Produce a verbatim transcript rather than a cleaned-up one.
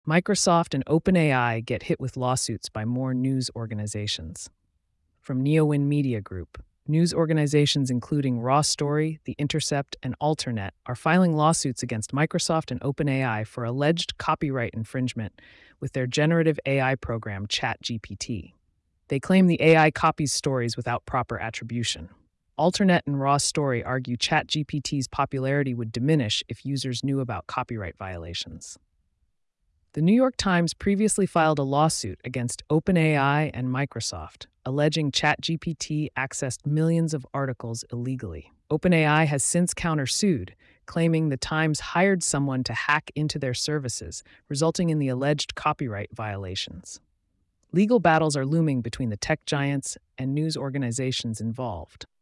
Microsoft and OpenAI get hit with lawsuits by more news organizations. From Neowin Media Group, news organizations including Raw Story, The Intercept, and Alternet are filing lawsuits against Microsoft and OpenAI for alleged copyright infringement with their generative A I program ChatGPT. They claim the A I copies stories without proper attribution. Alternet and Raw Story argue ChatGPT's popularity would diminish if users knew about copyright violations. The New York Times previously filed a lawsuit against OpenAI and Microsoft, alleging ChatGPT accessed millions of articles illegally. OpenAI has since countersued, claiming the Times hired someone to hack into their services, resulting in the alleged copyright violations. Legal battles are looming between the tech giants and news organizations involved.